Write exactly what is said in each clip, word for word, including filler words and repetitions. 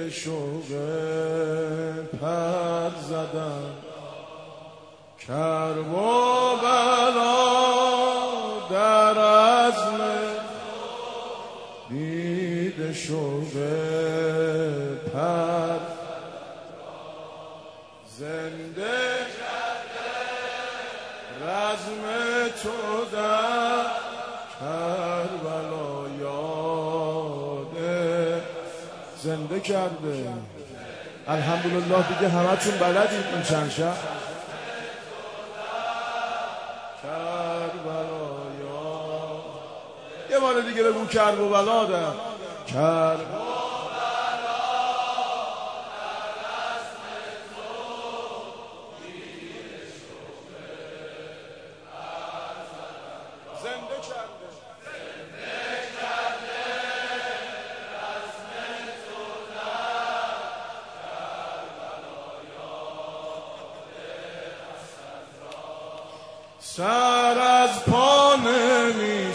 شوق پر زدم کرب و بلا در عزم دید شوق پر زنده رزم تو در کربلا یاده زنده کرده. الحمدلله دیگه همتون بلدید این چند شب کربلا یاده. یه بار دیگه بگو کرب و بلا در کرب سر از پا نمی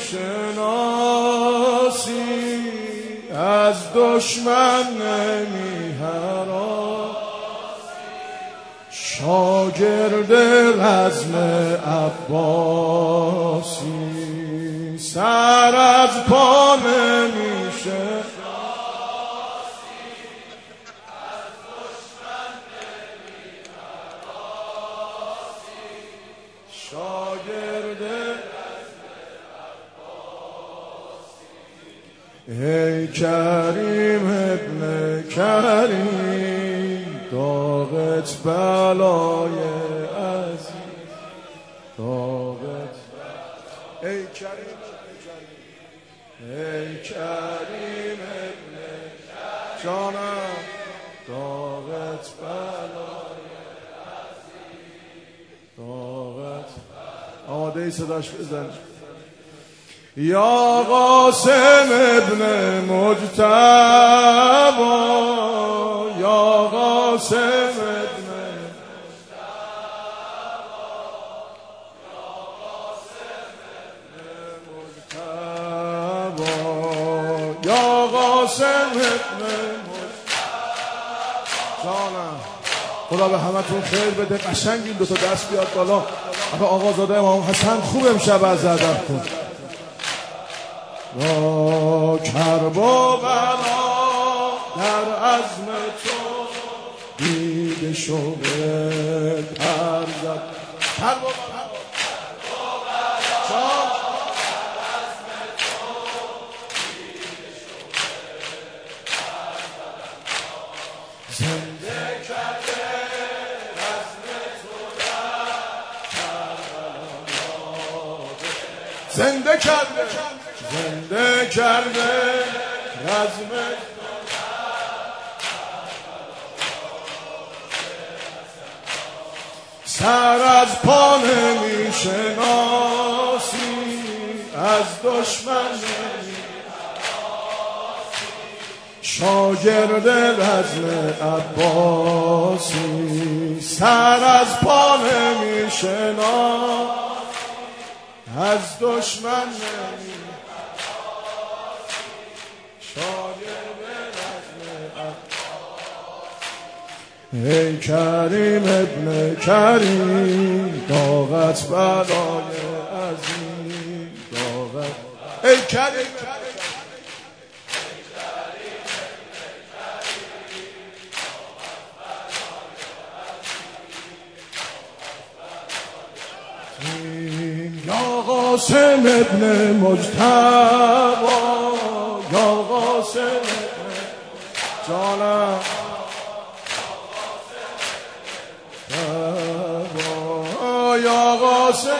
شناسی از دشمن نمی هراسی شاگرد رزم عباسی سر از پا نمی شناسی شاگرد ای کریم ابن کریم داغت بلای عزیز داغت ای کریم ای کریم ابن جانم داغت بلای داغت آماده ای صداش بزن. یا قاسم ابن مجتبی یا قاسم ابن مجتبی یا قاسم ابن جانم خدا به همتون خیر بده. قشنگ این دو تا دست بیاد بالا. آقا آقازاده امام حسن خوب امشب از ادب کن. با کرب و بلا در عزم تو دید شوق پر زد کرب و بلا زنده کرده رزم تو در کربلا زنده کرده زنده کرده رزم سر از پا نمی شناسی از دشمن نمی شاگرد رزم عباسی سر از پا نمی شناسی از دشمن نمی شاگرد رزم عباسی ای کریم ابن کریم داغت بلای عظیم داغت ای کریم یا قاسم ابن مجتبی یا قاسم ابن جانم یا قاسم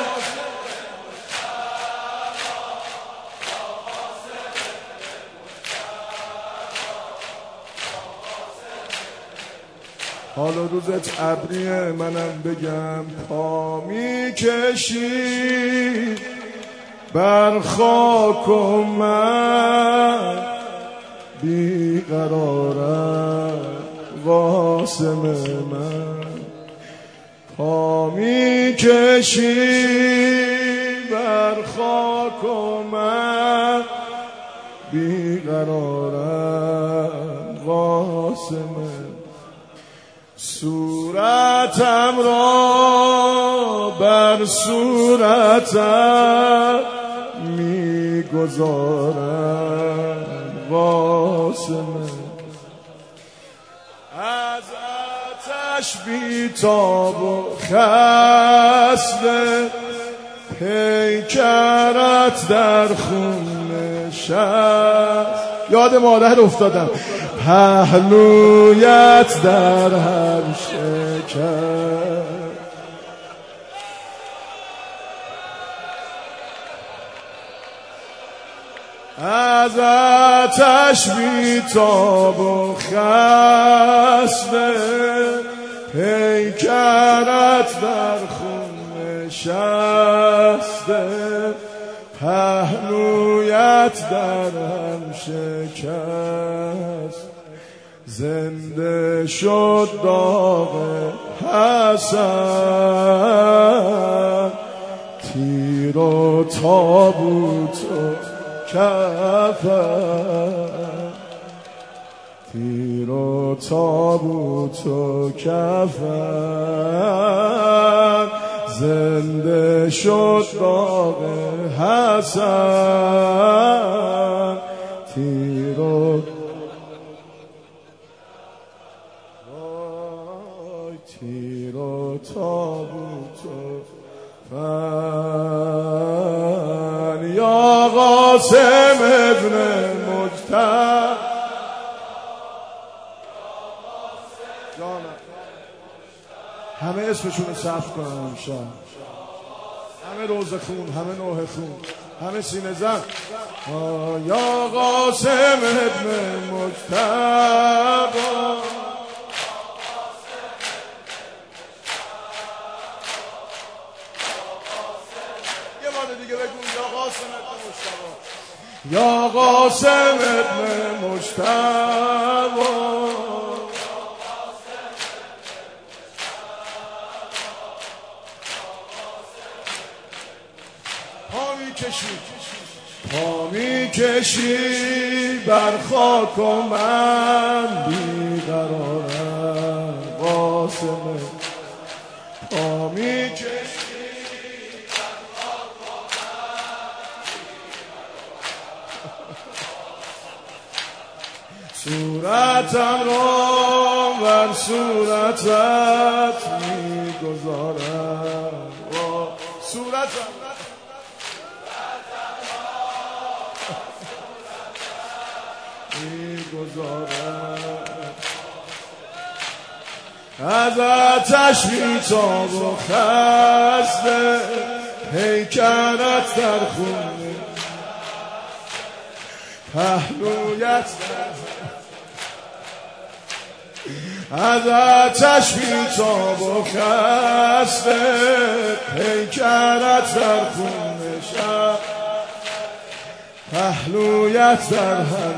حالا روزت ابریه منم بگم پا می کشی بر خاک و من بیقرارم قاسم من پا می کشی بر خاک و من بیقرارم قاسم قاسم صورتم را بر صورتم میگذارم قاسم از آتش بیتاب و خسته پیکرت در خون نشست یاد مادر افتادم پهلویت در هم شکر از آتش بیتاب و خسته پیکرت در خون نشسته پهلویت در هم شکست زنده شد داغ حسن تیر و تابوت و کفن تیر و تابوت و کفن زنده شد داغ حسن تیر و تیر و تابوت و کفن یا قاسم ابن مجتبی همه اسمشون رو ثبت کنن امشب همه روزه خون همه نوح خون همه سینه زن یا قاسم ابن مجتبی یه بار دیگه بگو یا قاسم ابن مجتبی یا قاسم ابن مجتبی پا می کشی بر خاک و من بیقرارم قاسم پا می کشی بر خاک و من صورتم را بر صورتت می گذارم صورتم از آتش بیتاب و خسته پیکرت در خون پهلویت از آتش بیتاب و خسته پیکرت در خون نشست پهلویت در هم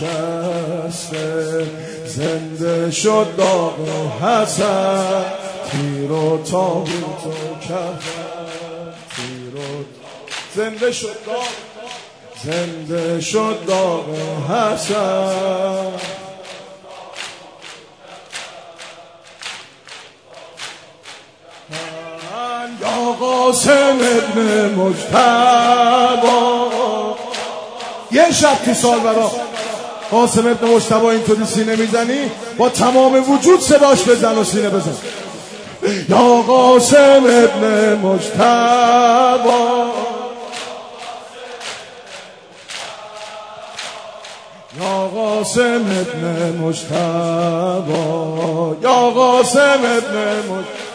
شکسته زنده شد داغ حسن تیر و تابوت و کفن تیر و زنده شد داغ زنده شد داغ حسن یا قاسم ابن مجتبی یه شب تو سال برا قاسم ابن مجتبی اینطوری سینه میزنی با تمام وجود صداش بزن و سینه بزن یا قاسم ابن مجتبی یا قاسم ابن مجتبی یا قاسم ابن مجتبی